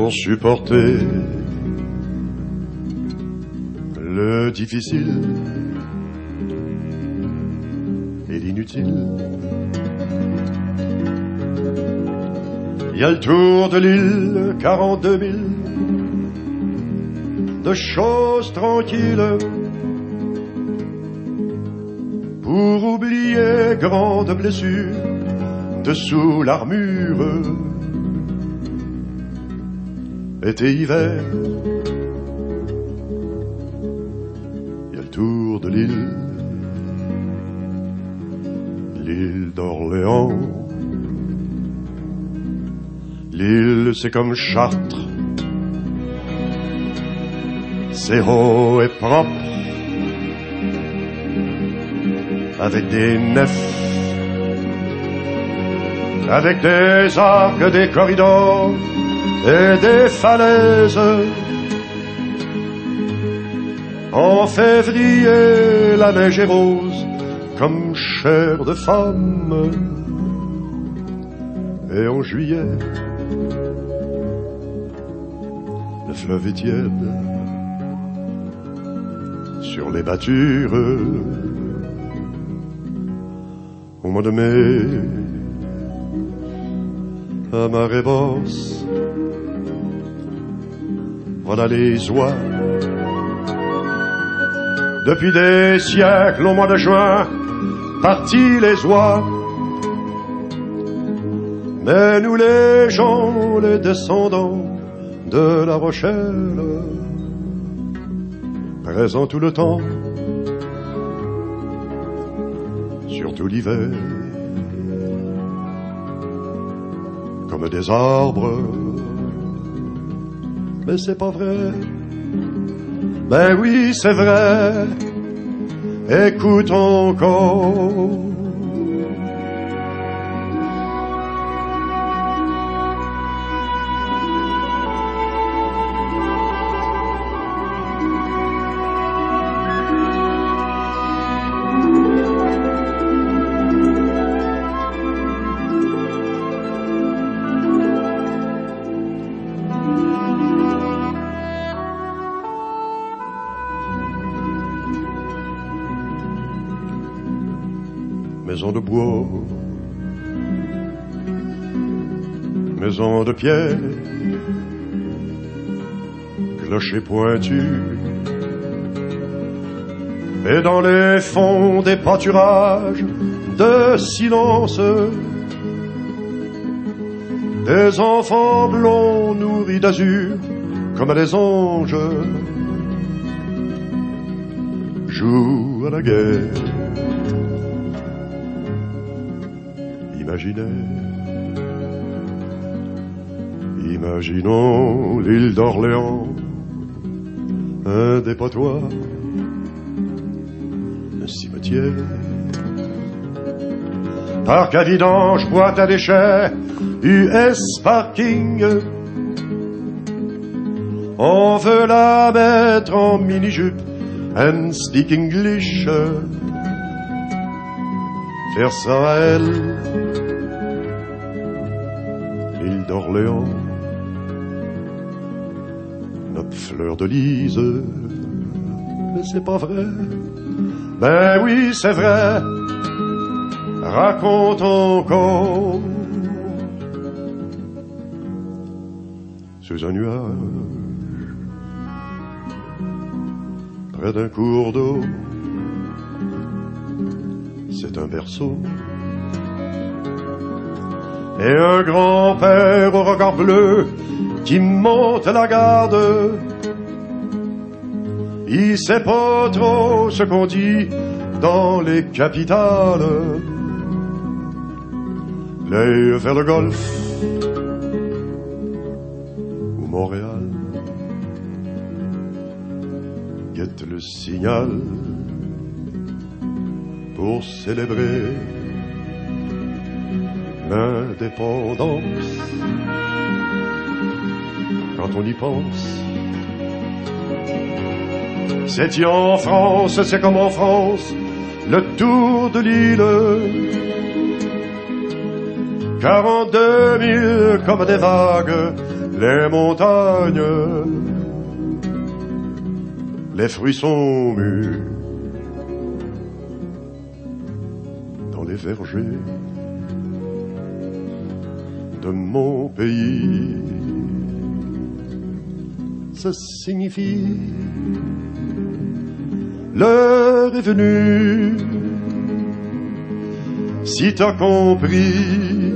pour supporter le difficile et l'inutile. Il y a le tour de l'île, 42 000 de choses tranquilles pour oublier grande blessure dessous l'armure. Été, hiver, il y a le tour de l'île, l'île d'Orléans. L'île, c'est comme Chartres, c'est haut et propre, avec des nefs, avec des arcs, des corridors et des falaises. En février, la neige est rose comme chair de femme, et en juillet, le fleuve est tiède sur les battures. Au mois de mai, à marée basse, voilà les oies. Depuis des siècles, au mois de juin, partis les oies. Mais nous les gens, les descendants de La Rochelle, présents tout le temps, surtout l'hiver, comme des arbres. Mais c'est pas vrai. Ben oui, c'est vrai. Écoute encore. Maison de bois, maison de pierre, clocher pointu, et dans les fonds des pâturages de silence, des enfants blonds nourris d'azur comme des anges jouent à la guerre. Imaginons l'île d'Orléans, un dépotoir, un cimetière, parc à vidange, boîte à déchets, US parking. On veut la mettre en mini-jupe and speak English. Faire ça à elle, l'île d'Orléans, notre fleur de lys. Mais c'est pas vrai. Ben oui, c'est vrai. Raconte encore. Sous un nuage, près d'un cours d'eau, c'est un berceau. Et un grand-père au regard bleu qui monte la garde. Il sait pas trop ce qu'on dit dans les capitales. L'œil vers le golfe ou Montréal guette le signal pour célébrer l'indépendance. Quand on y pense, c'est en France, c'est comme en France, le tour de l'île. 42 000 comme des vagues les montagnes, les fruits sont mûrs dans les vergers de mon pays. Ça signifie l'heure est venue. Si t'as compris,